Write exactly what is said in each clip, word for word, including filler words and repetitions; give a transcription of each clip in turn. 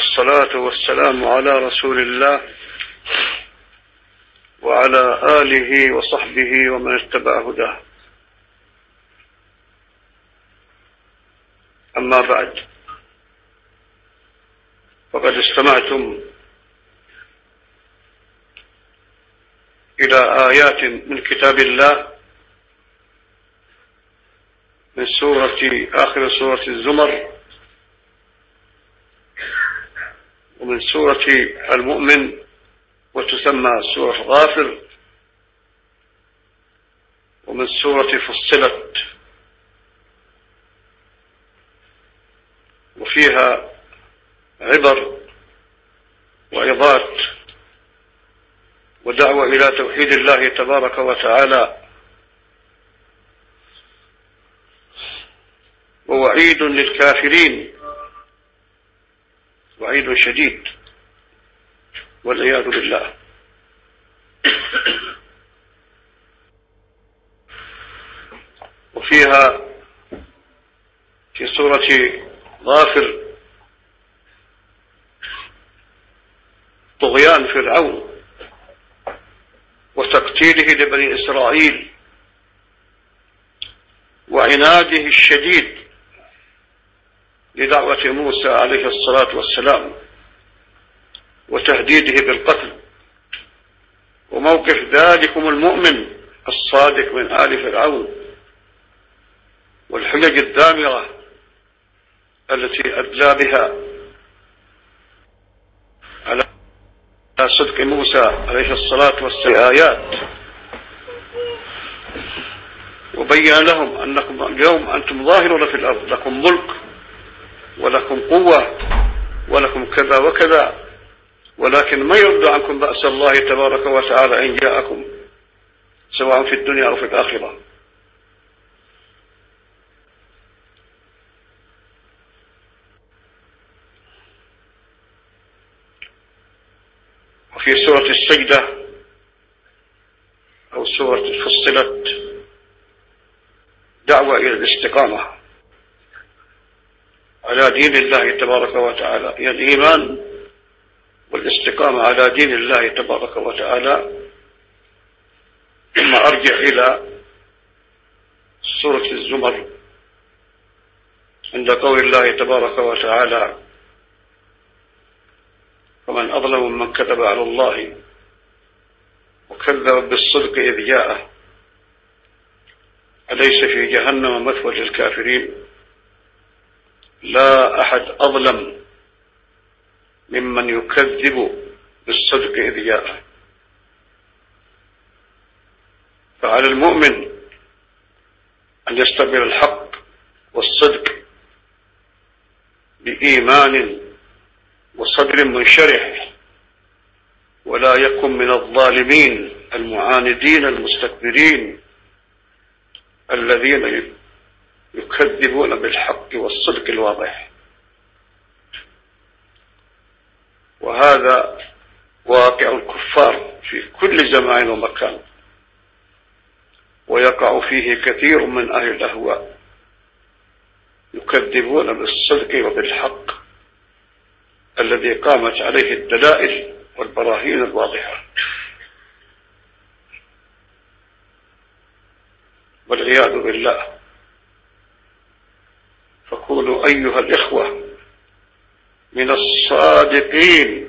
والصلاة والسلام على رسول الله وعلى آله وصحبه ومن اتبع هداه. أما بعد، فقد استمعتم إلى آيات من كتاب الله من سورة آخر سورة الزمر ومن سورة المؤمن، وتسمى سورة غافر، ومن سورة فصلت، وفيها عبر وعظات ودعوة إلى توحيد الله تبارك وتعالى، ووعيد للكافرين، وعيد شديد والعياذ بالله. وفيها في سورة غافر طغيان فرعون وتقتيله لبني إسرائيل وعناده الشديد لدعوة موسى عليه الصلاة والسلام وتهديده بالقتل، وموقف ذلكم المؤمن الصادق من آل فرعون والحجج الدامرة التي أدلى بها على صدق موسى عليه الصلاة والسلام آيات، وبين لهم أنكم اليوم أنتم ظاهرون في الأرض، لكم ملك ولكم قوة ولكم كذا وكذا، ولكن ما يرد عنكم بأس الله تبارك وتعالى إن جاءكم، سواء في الدنيا أو في الآخرة. وفي سورة السجدة أو سورة فصلت دعوة إلى الاستقامة على دين الله تبارك وتعالى، هي الإيمان والاستقامة على دين الله تبارك وتعالى. ثم أرجع إلى سورة الزمر عند قول الله تبارك وتعالى: ومن أظلم ممن كذب على الله وكذب بالصدق إذ جاءه أليس في جهنم مثوى للكافرين. لا أحد أظلم ممن يكذب بالصدق إذ جاءه. فعلى المؤمن أن يستقبل الحق والصدق بإيمان وصدر منشرح، ولا يكن من الظالمين المعاندين المستكبرين الذين يكذبون بالحق والصدق الواضح. وهذا واقع الكفار في كل زمان ومكان، ويقع فيه كثير من أهل الأهواء، يكذبون بالصدق وبالحق الذي قامت عليه الدلائل والبراهين الواضحة، والعياذ بالله. فكونوا أيها الإخوة من الصادقين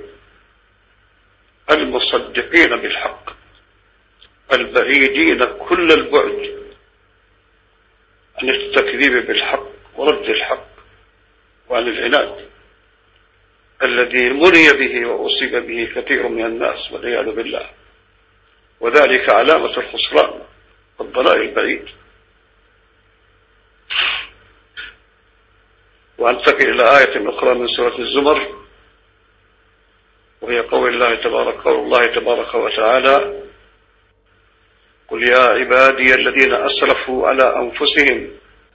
المصدقين بالحق البعيدين كل البعد عن التكذيب بالحق ورد الحق وعن العناد الذي مني به وأصيب به كثير من الناس والعياذ بالله، وذلك علامة الخسران والضلال البعيد. وانتقل إلى آية أخرى من سورة الزمر، وهي قول الله تبارك قول الله تبارك وتعالى: قل يا عبادي الذين أسرفوا على أنفسهم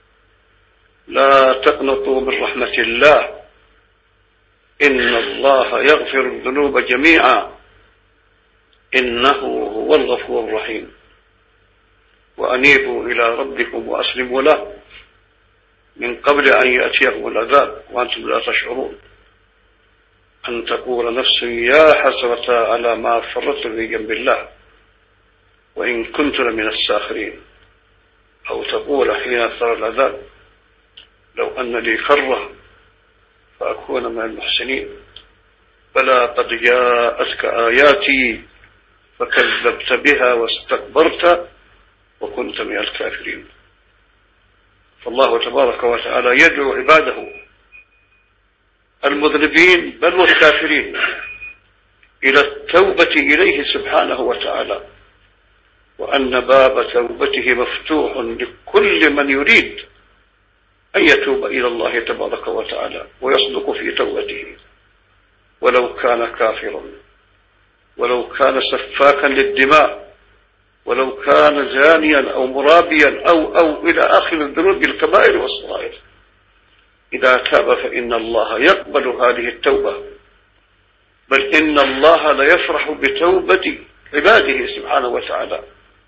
لا تقنطوا من رحمة الله إن الله يغفر الذنوب جميعا إنه هو الغفور الرحيم وأنيبوا إلى ربكم وأسلموا له من قبل أن يأتيكم العذاب وأنتم لا تشعرون. أن تقول نفس يا حسرة على ما فرطت في جنب الله وإن كنت لمن الساخرين، أو تقول حين ترى العذاب لو أن لي كرة فأكون من المحسنين، بلى قد جاءتك آياتي فكذبت بها واستكبرت وكنت من الكافرين. فالله تبارك وتعالى يدعو عباده المذنبين بل والكافرين إلى التوبة إليه سبحانه وتعالى، وأن باب توبته مفتوح لكل من يريد أن يتوب إلى الله تبارك وتعالى ويصدق في توبته، ولو كان كافرا، ولو كان سفاكا للدماء، ولو كان زانيا أو مرابيا أو أو إلى آخر الذنوب الكبائر والصغائر، إذا تاب فإن الله يقبل هذه التوبة، بل إن الله ليفرح بتوبة عباده سبحانه وتعالى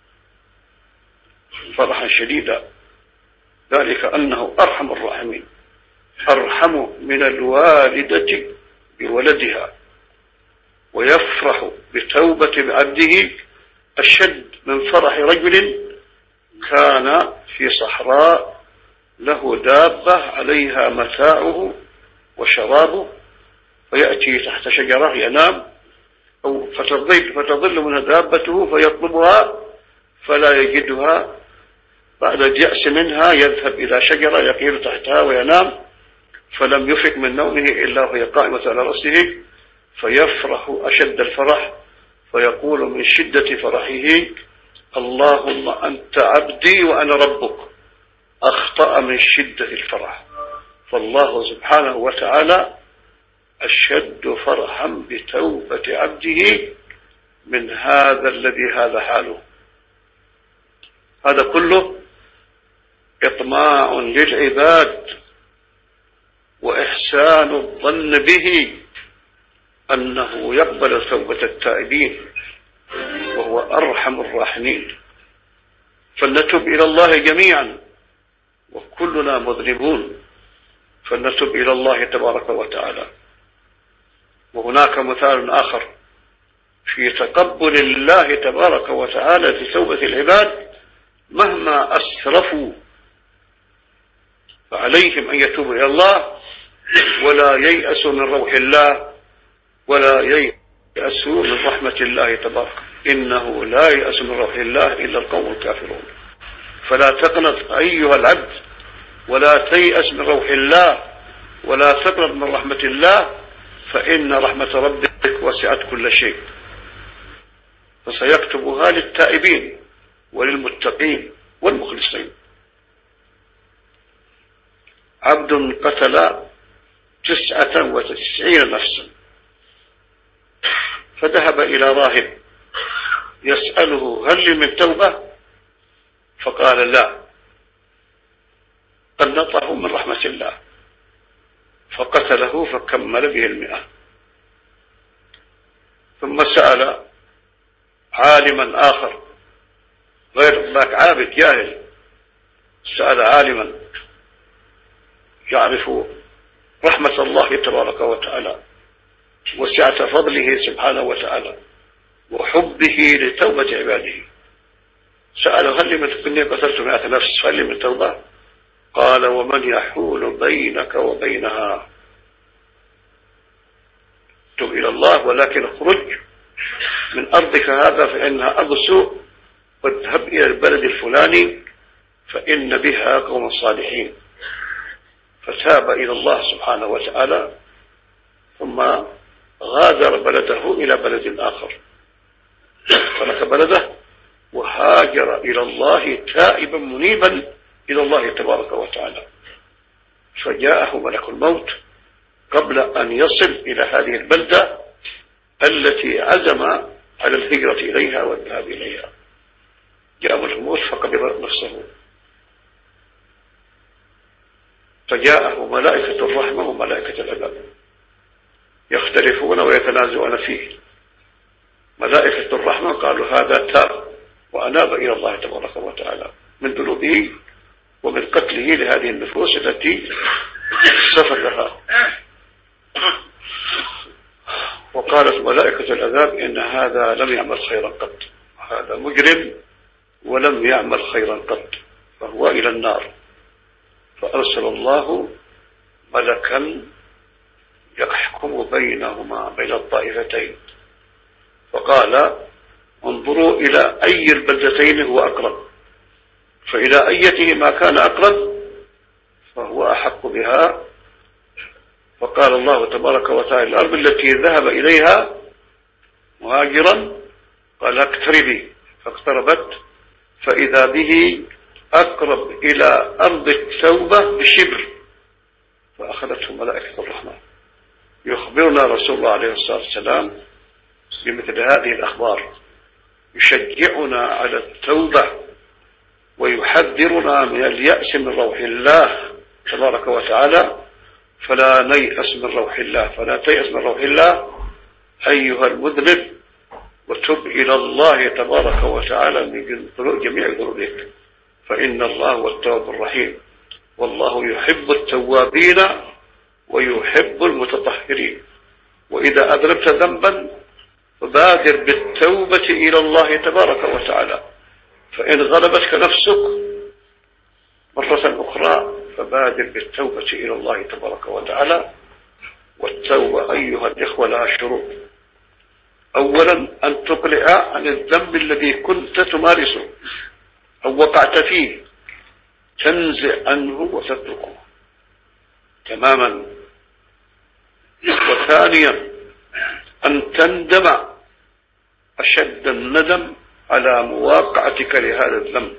فرحا شديدا، ذلك أنه أرحم الراحمين، أرحم من الوالدة بولدها، ويفرح بتوبة عبده أشد من فرح رجل كان في صحراء له دابة عليها متاعه وشرابه، فيأتي تحت شجرة ينام أو فتظل, فتظل منها دابته فيطلبها فلا يجدها، بعد اليأس منها يذهب إلى شجرة يقيل تحتها وينام، فلم يفق من نومه إلا وهي قائمة على رأسه، فيفرح أشد الفرح فيقول من شدة فرحه اللهم أنت عبدي وأنا ربك، أخطأ من شدة الفرح. فالله سبحانه وتعالى أشد فرحا بتوبة عبده من هذا الذي هذا حاله. هذا كله إطماع للعباد وإحسان الظن به أنه يقبل توبة التائبين وهو أرحم الراحمين. فلنتب إلى الله جميعا وكلنا مذنبون، فلنتب إلى الله تبارك وتعالى. وهناك مثال آخر في تقبل الله تبارك وتعالى في توبة العباد مهما أسرفوا، فعليهم أن يتوبوا إلى الله ولا ييأسوا من روح الله ولا ييأسوا من رحمة الله تبارك، إنه لا ييأس من روح الله إلا القوم الكافرون. فلا تقنط أيها العبد ولا تيأس من روح الله ولا تقنط من رحمة الله، فإن رحمة ربك وسعت كل شيء، فسيكتبها للتائبين وللمتقين والمخلصين. عبد قتل تسعة وتسعين نفسا فذهب إلى راهب يسأله هل لي من توبة؟ فقال لا، قنطه من رحمة الله فقتله فكمل به المئة. ثم سأل عالما آخر غير ذاك عابد جاهل، سأل عالما يعرف رحمة الله تبارك وتعالى وسعة فضله سبحانه وتعالى وحبه لتوبة عباده، سأله هل لي من كني قتلت مئة نفس هل لي من توبة؟ قال ومن يحول بينك وبينها؟ تب إلى الله ولكن اخرج من أرضك هذا فإنها أرض سوء، واذهب إلى البلد الفلاني فإن بها قوم صالحين. فتاب إلى الله سبحانه وتعالى ثم غادر بلده إلى بلد آخر، ترك بلده وهاجر إلى الله تائبا منيبا إلى الله تبارك وتعالى. فجاءه ملك الموت قبل أن يصل إلى هذه البلدة التي عزم على الهجرة إليها والذهاب إليها. جاء ملك الموت فقبض نفسه، فجاءه ملائكة الرحمة وملائكة العذاب يختلفون ويتنازعون فيه. ملائكة الرحمة قالوا هذا تاب وأناب إلى الله تبارك وتعالى من ذنوبه ومن قتله لهذه النفوس التي سفكها. وقالت ملائكة العذاب إن هذا لم يعمل خيرا قط، هذا مجرم ولم يعمل خيرا قط، فهو إلى النار. فأرسل الله ملكا يحكم بينهما بين الطائفتين، فقال انظروا إلى أي البلدتين هو أقرب، فإلى أيته ما كان أقرب فهو أحق بها. فقال الله تبارك وتعالى الأرض التي ذهب إليها مهاجرا قال اقتربي، فاقتربت فإذا به أقرب إلى أرض التوبة بشبر، فأخذته ملائكة الرحمن. يخبرنا رسول الله عليه الصلاة والسلام بمثل هذه الأخبار، يشجعنا على التوبة ويحذرنا من اليأس من روح الله تبارك وتعالى، فلا نيأس من روح الله، فلا تيأس من روح الله أيها المذنب، وتب إلى الله تبارك وتعالى من جميع ذنوبك، فإن الله هو التواب الرحيم، والله يحب التوابين ويحب المتطهرين. وإذا أذنبت ذنبا فبادر بالتوبة إلى الله تبارك وتعالى، فإن غلبتك نفسك مرة أخرى فبادر بالتوبة إلى الله تبارك وتعالى. والتوبة أيها الإخوة لها شروط. أولا أن تقلع عن الذنب الذي كنت تمارسه أو وقعت فيه، تنزع عنه وتتركه تماما. وثانيا أن تندم أشد الندم على مواقعتك لهذا الذنب.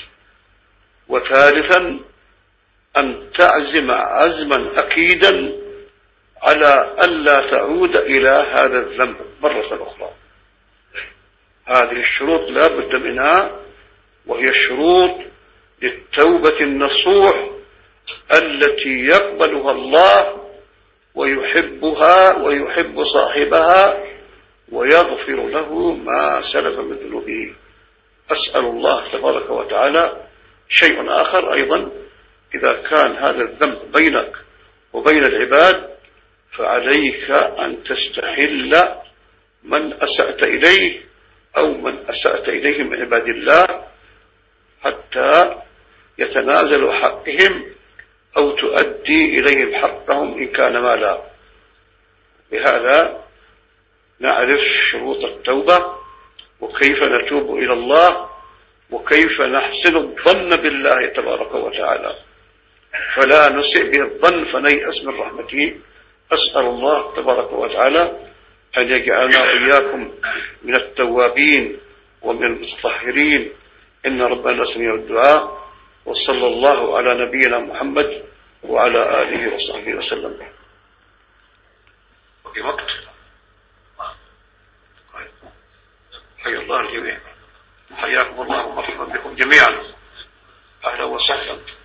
وثالثا أن تعزم عزما أكيدا على ألا تعود إلى هذا الذنب مرة أخرى. هذه الشروط لا بد منها، وهي الشروط للتوبة النصوح التي يقبلها الله ويحبها ويحب صاحبها ويغفر له ما سلف من ذنوبه. أسأل الله تبارك وتعالى. شيء آخر أيضا، إذا كان هذا الذنب بينك وبين العباد فعليك أن تستحل من أسأت إليه أو من أسأت إليه من عباد الله حتى يتنازلوا حقهم أو تؤدي إليهم حقهم إن كان مالا. بهذا نعرف شروط التوبة وكيف نتوب إلى الله وكيف نحسن الظن بالله تبارك وتعالى، فلا نسئ به الظن فنيأس من رحمته. أسأل الله تبارك وتعالى أن يجعلنا وإياكم من التوابين ومن المتطهرين، إن ربنا سميع الدعاء. وصلى الله على نبينا محمد وعلى آله وصحبه وسلم. في وقت حي الله الجميع، حياكم الله ومرحبا بكم جميعا، أهلا وسهلا.